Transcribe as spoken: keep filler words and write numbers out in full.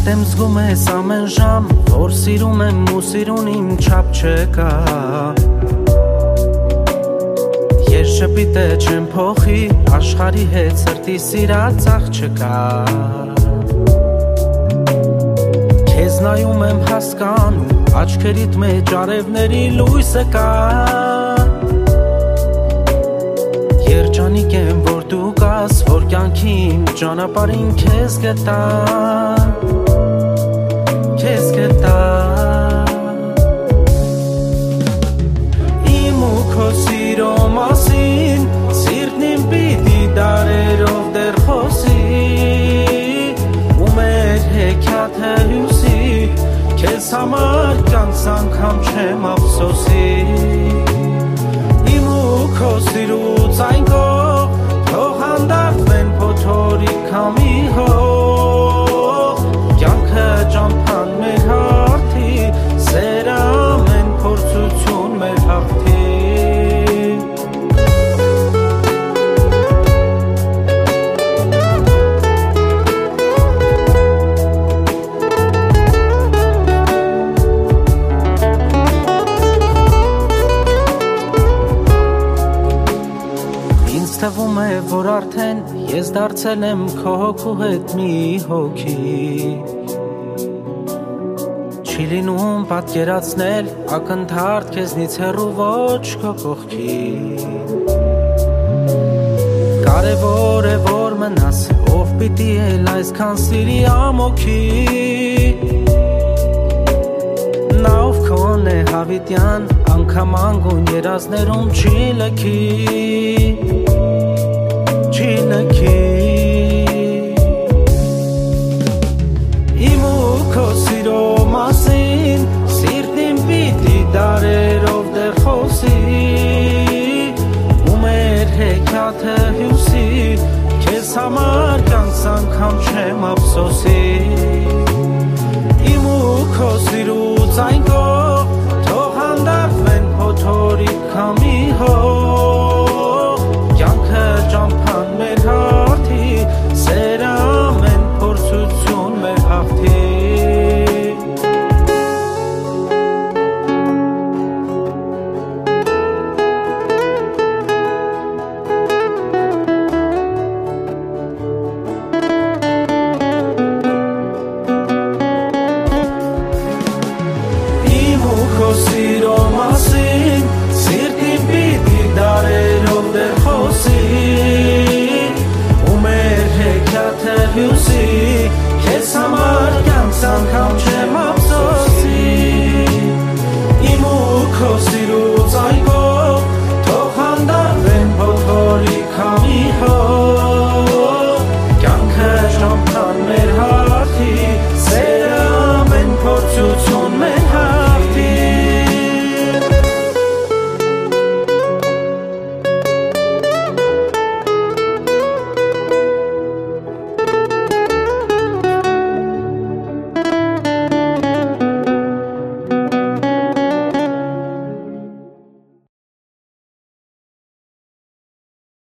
Երբ եմ զգում ես ամեն ժամ, որ սիրում եմ ու սիրուն իմ չափ չկա, ես շպիտը չեմ փոխի, աշխարհի հետ սրտի սիրած աղջկա, քեզ նայում եմ հասկանում, աչքերիդ մեջ արևների լույսը կա, երջանիկ եմ որ դու կաս, որ կյանքի իմ ճանապարհին քեզ գտա, քեզ գտա, իմ ու քո սիրո մասին, սիրտն իմ պիտի դարերով դեռ խոսի, ու մեր հեքիաթը հյուսի, քեզ համար կյանքս անգամ չեմ ափսոսի, իմ ու քո սիրուց այն կող, թող հանդարտվեն փոթորիկ քամի հող, կյանքը ճամփան մեր հարթի, սերը ամեն փորձություն մեր հաղթի, թվում է, որ արդեն ես դարձել եմ քո հոգու հետ մի հոգի, չի լինում պատկերացնել ակնթարթ քեզնից հեռու ոչ քո կողքի, կարևոր է որ մնաս, ով պիտի էլ այսքան սիրի ամոքի, նա ով քոն է հավիտյան, անգամ անգուն երազներում չի լքի, չի լքի, իմ ու քո սիրո մասին, սիրտն իմ պիտի դարերով դեռ խոսի, ու մեր հեքիաթը հյուսի, քեզ համար կյանքս անգամ չեմ ափսոսի, իմ ու քո սիրուց այն կողմ,